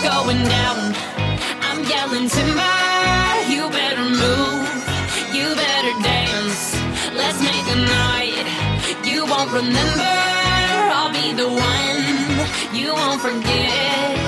going down. I'm yelling timber, you better move, you better dance. Let's make a night you won't remember. I'll be the one you won't forget.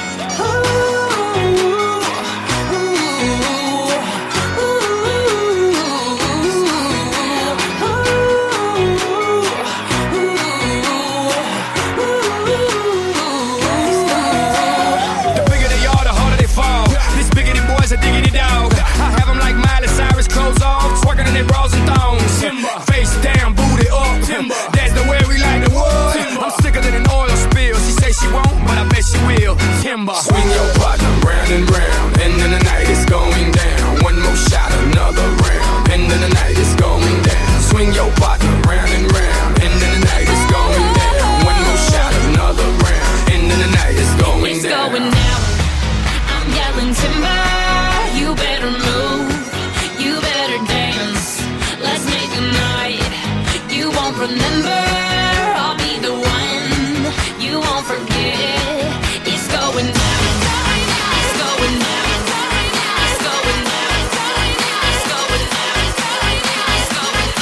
Bras and thongs, timber. Face down, booty up, timber. That's the way we like the wood. Timber. I'm sicker than an oil spill. She say she won't, but I bet she will. Timber. Swing your partner round and round, and then the night is going down. One more shot, another round, and then the night is going down. Swing your partner round and round, and then the night is going down. One more shot, another round, and then the night is going it's down. Going down. I'm yelling timber, you better move, you better dance. Let's make a night you won't remember. I'll be the one you won't forget. It's going down. It's going down. It's going down. It's going down. It's going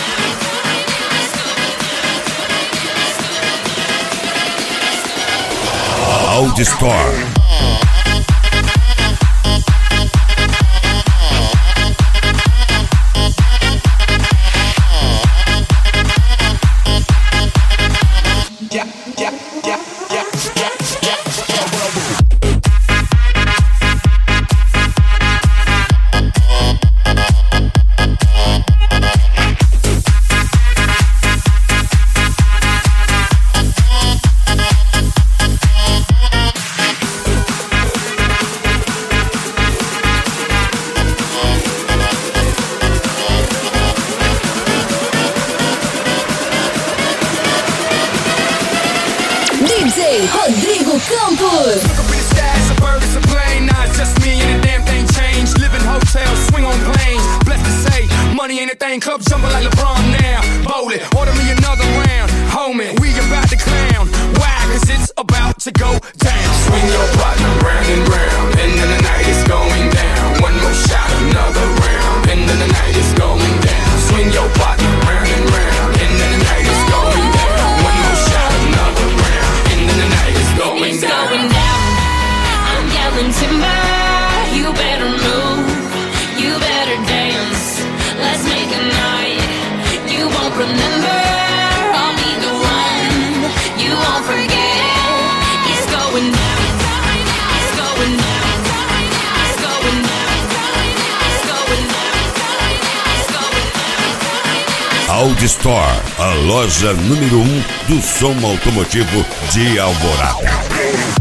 down. Audiostar. Rodrigo Campos. Look up in the sky, it's a bird, it's a plane. Nah, it's just me and the damn thing changed. Live in hotels, swing on planes. Blessed to say, money ain't a thing. Club jumping like LeBron now. Bowl it, order me another round. Homie, we about to clown. Why? Cause it's about to go down. Swing your partner round and round, and then the night is going down. One more shot, another round, and then the night is going down. Swing your partner round and round, and then the night is going down. One more shot, another round, and then the night is going it's down. Going down. I'm yelling timber, you better move, you better dance. Let's make a night you won't remember. I'll be the one you won't forget. It's going down. It's going down. It's going down. It's going down. It's going down. Audiostar, a loja número 1 do som automotivo de Alvorada.